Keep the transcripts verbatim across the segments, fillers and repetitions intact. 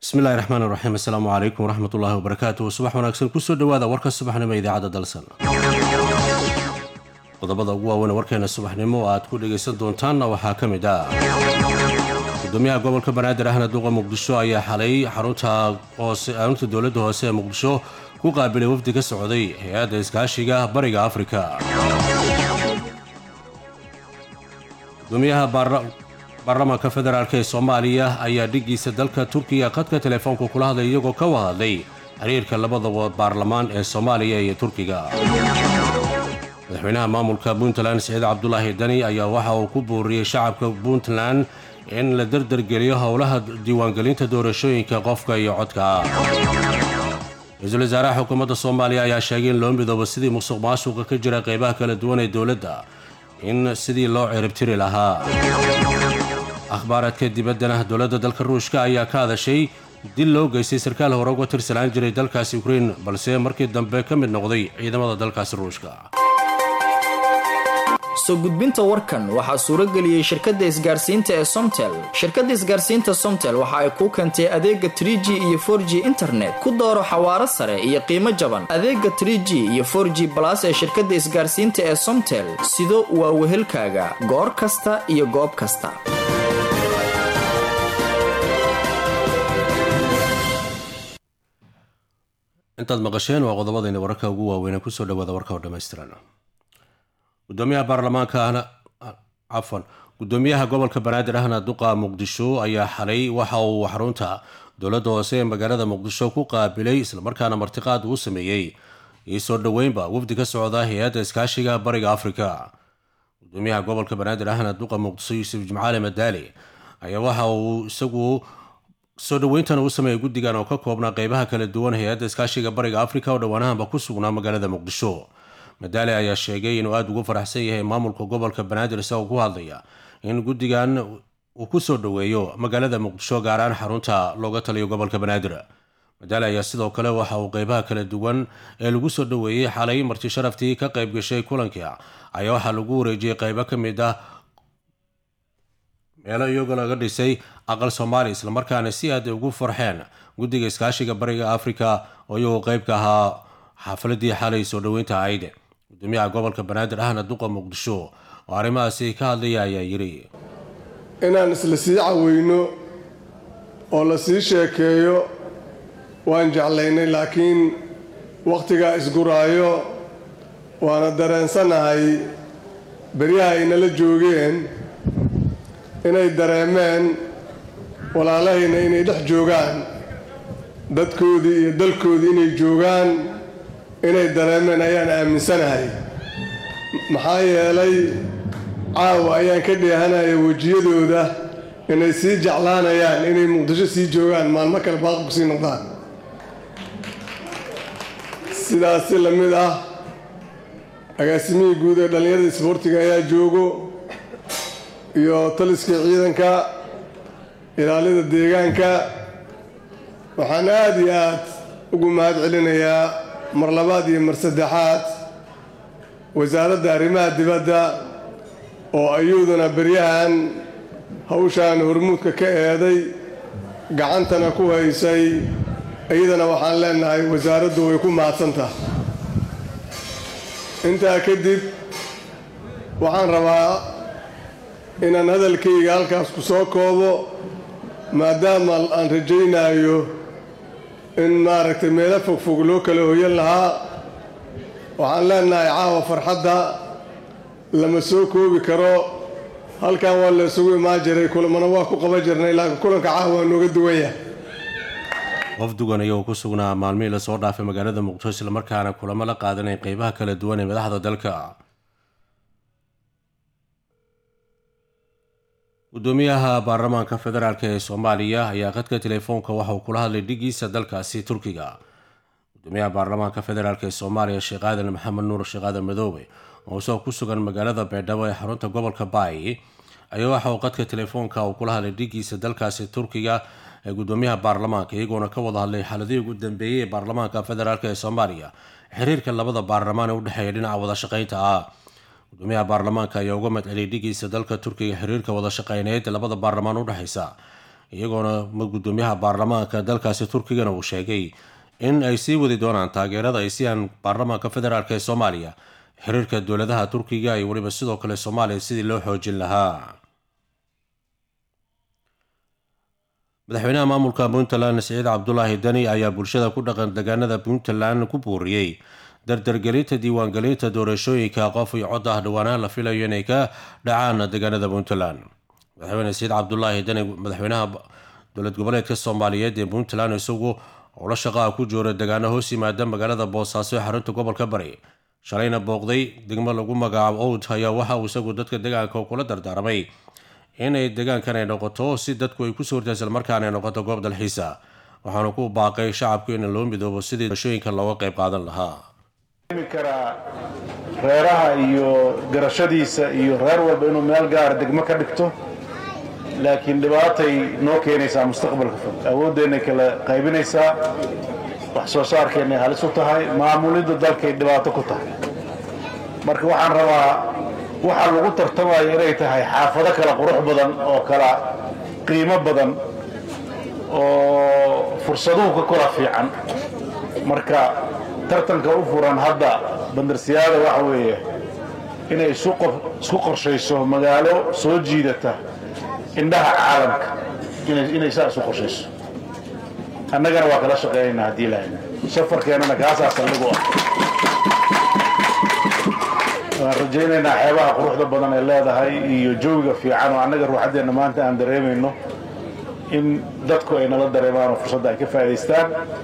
bismillahi raxmaan raxiim assalaamu calaykum waraxmatullaahi wabarakaatuh subax wanaagsan kusoo dhawaada warka subaxnimo idaacadda dalsan qodobada ugu waaweyn warkeena subaxnimo aad ku dhegaysan doontaanna waxaa ka mid ah gudoomiyaha gobolka banaadir ahna duqa muqdisho ayaa xalay xarunta hoose xarunta dowladda hoose ee muqdisho ku qaabilay wafdi ka socday hay-adda iskaashiga bariga afrika gudoomiyaha baarlamaanka federaalk ee soomaaliya ayaa dhigiisa dalka turkiga khadka telefoonka kula hadlay iyagoo ka wahadlay xiriirka labadaba baarlamaan ee soomaaliya iyo turkiga madaxweynaha maamulka puntland siciid cabdulaahi dani ayaa waxa uu ku booriyey shacabka puntland in la dardargeliyo howlaha diiwaangelinta doorashooyinka qofka iyo codka ra-iisul wasaaraha xukuumadda soomaaliya ayaa sheegay in loo midoobo sidii musuq maasuqa ka jira qeybaha kala duwan ee dowladda in sidii loo ciribtiri lahaa akhbaaraadka dibaddana dowladda dalka ruushka ayaa ka hadashay dil loo geystay sarkaal hore uga tirsanaan jiray dalkaasi ukrain balse markii dambe ka mid noqday ciidamada dalkaasi ruushka soo gudbinta warkan waxaa suurageliyey shirkadda isgaarsiinta ee somtel shirkadda isgaarsiinta somtel waxa ay kuu keentay adeega three g iyo four g internet ku dooro xawaaro sare iyo qiimo jaban adeega three g iyo four g balas ee shirkadda isgaarsiinta ee somtel sido waa wehelkaaga goor kasta iyo goob kasta intaad maqasheen waa qodobadayna wararka ugu waaweyn kusoo dhawaada warka oo dhammaystiran gudoomiyaha baarlamaanka cafan gudoomiyaha gobolka banaadir ahna duqa muqdisho ayaa xalay waxa uu xarunta dowladda hoose ee magaalada muqdisho ku qaabilay islamarkaana martiqaad uu sameeyey iyo soo dhoweynba wafdi ka socda hay-adda iskaashiga bariga afrika gudoomiyaha gobolka banaadir ahna duqa muqdisho yuusuf jimcaale madaali ayaa waxa uu isagu soo dhoweyntan uu sameeyey guddigan oo ka koobnaa qeybaha kala duwan hay-adda iskaashiga bariga afrika oo dhowaanahanba ku sugnaa magaalada muqdisho madaali ayaa sheegay inuu aada ugu faraxsan yahay maamulka gobolka banaadir isagoo ku hadlaya in guddigan uu ku soo dhoweeyo magaalada muqdisho gaaraan xarunta looga taliyo gobolka banaadir madaali ayaa sidoo kale waxa uu qeybaha kala duwan ee lagu soo dhoweeyey xalay marti sharaftii ka qayb gashay kulankii ayaa waxaa lagu wareejiyey qeybo ka mid ah meelo iyagoo laga dhisay aqal soomaali islamarkaana si aad ugu farxeen guddiga iskaashiga bariga afrika oo iyagoo qeyb ka ahaa xaafaladii xalay soo dhoweynta ahayd gudoomiyaha gobolka banaadir ahna duqa muqdisho oo arrimahaasi ka hadlaya ayaa yidhi inaan isla sii caweyno oo la sii sheekeeyo waan jeclaynay laakiin wakhtigaa isguraayo waana dareensanahay beryaha ay nala joogeen inay dareemeen walaalahayna inay dhex joogaan dadkoodii iyo dalkoodii inay joogaan inay dareemeen ayaan aaminsanahay maxaa yeelay caawa ayaan ka dheehanaya wejiyadooda inay sii jeclaanayaan inay muqdisho sii joogaan maalmo kale baaqi ku sii noqdaan sidaas si la mid ah agaasimihii guud ee dhallinyarada isboortiga ayaa joogo iyo taliskii ciidanka ilaalida deegaanka waxaan aada iyo aad ugu mahad celinayaa mar labaad iyo mar saddexaad wasaaradda arrimaha dibadda oo ayuuduna beryahan hawshaan hormuudka ka eeday gacantana ku haysay iyadana waxaan leenahay wasaaraddu way ku mahadsantaha intaa kadib waxaan rabaa inaan hadalkayga halkaas ku soo koobo maadaama aan rajaynayo in maaragtay meelo fogfog loo kala hoyan lahaa waxaan leenahay caawa farxadda lama soo koobi karo halkan waa la isugu imaan jiray kulamana waa ku qaban jirnay laakiin kulanka caawa waa nooga duwanya wafdugan ayagoo ku sugnaa maalmihii lasoo dhaafay magaalada muqdisho islamarkaana kulamo la qaadanay qeybaha kala duwan ee madaxda dalka gudoomiyaha baarlamaanka federaalk ee soomaaliya ayaa khadka telefoonka waxa uu kula hadlay dhigiisa dalkaasi turkiga gudoomiyaha baarlamaanka federaalk ee soomaaliya sheekh aadan maxamed nuur sheekh aadan madoobe oo isagoo ku sugan magaalada baydhabo ee xarunta gobolka baay ayaa waxa uu khadka telefoonka uu kula hadlay dhigiisa dalkaasi turkiga ee gudoomiyaha baarlamaanka iyagoona ka wada hadlay xaaladihii ugu dambeeyey ee baarlamaanka federaalk ee soomaaliya xiriirka labada baarlamaan ee u dhexeeya dhinaca wada shaqaynta ah gudoomiyaha baarlamaanka ayaa uga madceliyay dhigiisa dalka turkiga xiriirka wada shaqeyneed labada baarlamaan u dhexaysa iyagoona gudoomiyaha baarlamaanka dalkaasi turkigana uu sheegay in ay sii wadi doonaan taageerada ay siiyaan baarlamaanka federaalk ee soomaaliya xiriirka dowladaha turkiga iyo weliba sidoo kale soomaaliya sidii loo xoojin lahaa. madaxweynaha maamulka puntland siciid cabdulaahi dani ayaa bulshada ku dhaqan deegaanada puntland ku buuriyey dardargelinta diiwaangelinta doorashooyinka qof iyo cod ah dhawaanaan la filayo inay ka dhacaan deegaanada puntland. madaxweyne siciid cabdulaahi dani madaxweynaha dowlad goboleedka soomaaliyeed ee puntland isagu owla shaqaa ku jooga deegaano hoos yimaada magaalada boosaaso ee xarunta gobolka bari shalayna booqday degmo lagu magacaabo owd ayaa waxa uu isagu dadka deegaanka kula dardaaramay inay deegaankan ay noqoto si dadku ay kusoo hortaa islamarkaana ay noqoto goob dalxiisa. waxaanu ku baaqay shacabku in loo midoobo sidii doorashooyinka looga qayb qaadan lahaa. karaa reeraha iyo garashadiisa iyo reer walba inuu meel gaar degmo ka dhigto, laakiin dhibaatay noo keenaysaa mustaqbalka fog. awooddeenay kala qaybinaysaa, wax soo saarkeennay halis u tahay, maamulidda dalkay dhibaato ku tahay. marka waxaan rabaa waxaa lagu tartamayo inay tahay xaafado kala qurux badan oo kala qiimo badan oo fursaduhu ka kala fiican. marka tartanka u furan hadda bandarsiyaada waxa weeye inay isku qorshayso magaalo soo jiidata indhaha caalamka, inay saa isu qorshayso. annagana waa kala shaqeeyaynaa haddii lahayn safarkeennana kaasaa saldhig u ah. waan rajaynaynaa xeebaha quruxda badan ay leedahay iyo jawiga fiican oo annaga ruuxaddeenna maanta aan dareemayno in dadku ay nala dareemaan oo fursadda ay ka faa'idaystaan.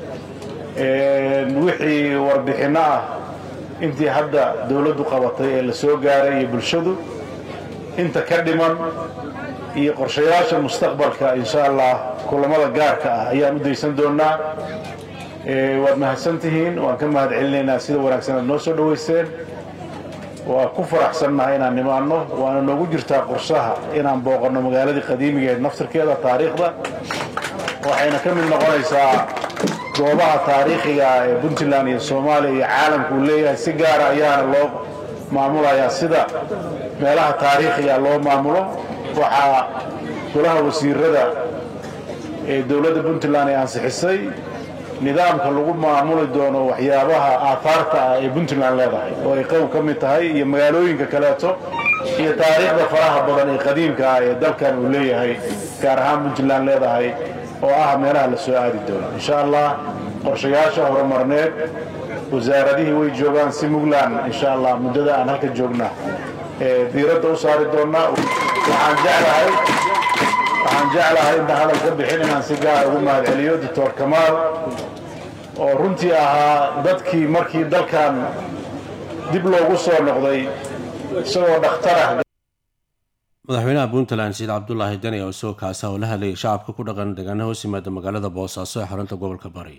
wixii warbixinno ah intii hadda dawladdu qabatay ee la soo gaaray iyo bulshadu inta ka dhiman iyo qorshayaasha mustaqbalka insha allah kulamada gaarka ah ayaan u daysan doonaa. waad mahadsantihiin, waan ka mahad celinaynaa sida wanaagsan aad noo soo dhowayseen. waa ku faraxsannahay inaan nimaanno, waana noogu jirtaa qorshaha inaan booqanno magaaladii qadiimigeed naftirkeeda taariikhda. waxayna ka mid noqonaysaa goobaha taariikhiga ee puntland iyo soomaaliya iyo caalamku uu leeyahay. si gaara ayaana loo maamulayaa sida meelaha taariikhiga loo maamulo. waxaa golaha wasiirada ee dowladda puntland ay ansixisay nidaamka lagu maamuli doono waxyaabaha aahaarta ah ee puntland leedahay oo ay qow ka mid tahay iyo magaalooyinka kaleeto iyo taariikhda faraha badan ee qadiimka ah ee dalkan uu leeyahay gaar ahaan puntland leedahay oo ah meelaha la soo aadi doono. insha allah qorshayaasha horumarneed wasaaradihii way joogaan si mugland insha allah muddada aan halka joogna ee diiradda u saari doonaa. waxaan jeclahay waxaan jeclahay inta hadal ka bixin inaan si gaar ugu mahad celiyo doctor kamaal oo runtii ahaa dadkii markii dalkan dib loogu soo noqday isagoo dhakhtar ah. madaxweynaha puntland siciid cabdulaahi dani oo isagoo kaasa oo la hadlayay shacabka ku dhaqan deegaano hoos yimaada magaalada boosaaso ee xarunta gobolka bari.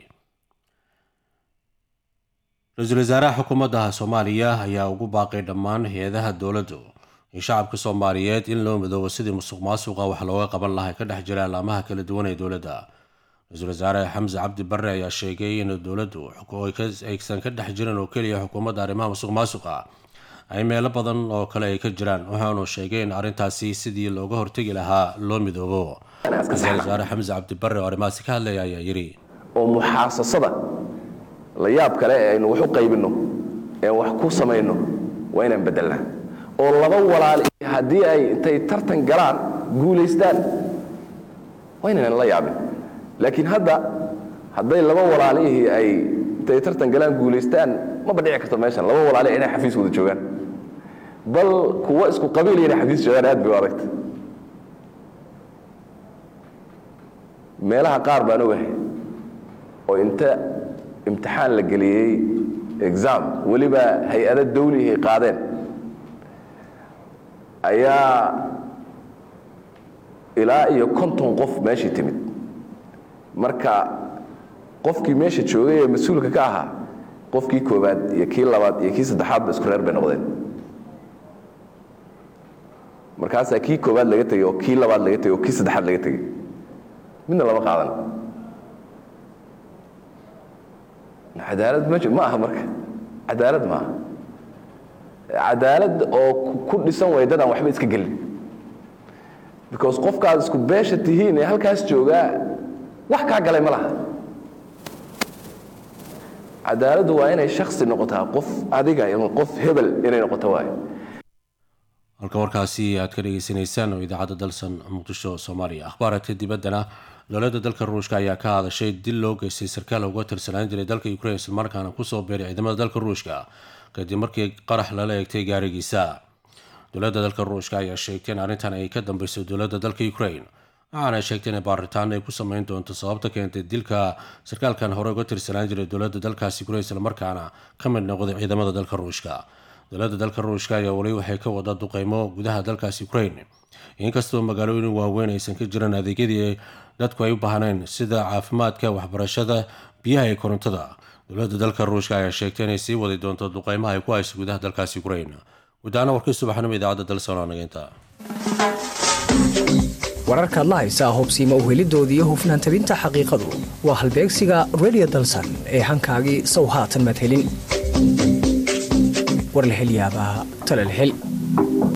ra-iisul wasaaraha xukuumadda soomaaliya ayaa ugu baaqay dhammaan hay-adaha dowladdu iyo shacabka soomaaliyeed in loo midoobo sidii musuq maasuqa wax looga qaban lahaa ka dhex jira alaamaha kala duwan ee dowladda. ra-iisul wasaare xamse cabdi barre ayaa sheegay in dowladdu aysan ka dhex jirin oo keliya xukuumadda arrimaha musuq maasuqa ay meelo badan oo kale ay ka jiraan. waxaanu sheegay in arrintaasi sidii looga hortegi lahaa loo midoobo. ra-iisul wasaare xamse cabdi barre oo arrimahaasi ka hadlaya ayaa yidhi oo muxaasasada la yaab kale ee aynu wax u qaybinno ee wax ku samayno waa inaan beddelnaa oo laba walaal haddii ay intay tartan galaan guulaystaan waa inaan la yaabin. laakiin hadda hadday laba walaalihii ay intay tartan galaan guulaystaan maba dhici karto meeshan laba walaali inay xafiis wada joogaan, bal kuwa isku qabiil inay xafiis joogaan aad bay u adagta. meelaha qaar baan ogahay oo inta imtixaan la geliyey exam weliba hay-ada dawlihay qaadeen ayaa ilaa iyo konton qof meeshii timid. marka qofkii meesha joogay ee mas-uulka ka ahaa qofkii koobaad iyo kii labaad iyo kii saddexaadba isku reer bay noqdeen. markaasaa kii koobaad laga tegey oo kii labaad laga tegey oo kii saddexaad laga tegey, midna lama qaadan. cadaalad ma aha. marka cadaalad ma aha. cadaalad oo ku dhisan way dad aan waxba iska gelin. because qofkaad isku beesha tihiin ee halkaas joogaa wax kaa galay ma laha cadaaladdu waa inay shakhsi noqotaa qof adiga ama qof hebel inay noqoto waayo halka warkaasi aad ka dhageysanaysaan oo idaacadda dalsan muqdisho soomaaliya akhbaaraadka dibaddana dowladda dalka ruushka ayaa ka hadashay dil loo geystay sarkaal uga tirsanaan jiray dalka ukraine islamarkaana kusoo beeray ciidamada dalka ruushka kadib markii qarax lala eegtay gaarigiisa dowladda dalka ruushka ayaa sheegtay in arrintan ay ka dambayso dowladda dalka ukraine waxaana sheegtay in baaritaan ay ku samayn doonto sababta keentay dilka sarkaalkan hore uga tirsanaan jiray dowladda dalkaasi ukraine islamarkaana ka mid noqday ciidamada dalka ruushka dowladda dalka ruushka ayaa weli waxay ka wada duqeymo gudaha dalkaasi ukraine inkastoo magaalooyin waaweyn aysan ka jiran adeegyadii dadku ay u baahneen sida caafimaadka waxbarashada biyaha iyo korontada dowladda dalka ruushka ayaa sheegtay inay sii wadi doonto duqeymaha ay ku hayso gudaha dalkaasi ukraine gudaana warkii subaxnimo idaacadda dalsan oo nageynta wararka la haysa hubsiima u helidoodii hufnaan tabinta xaqiiqadu waa halbeegsiga radio dalsan ee hankaagii sow haatan madhelin war la hel yaabaa tala la hel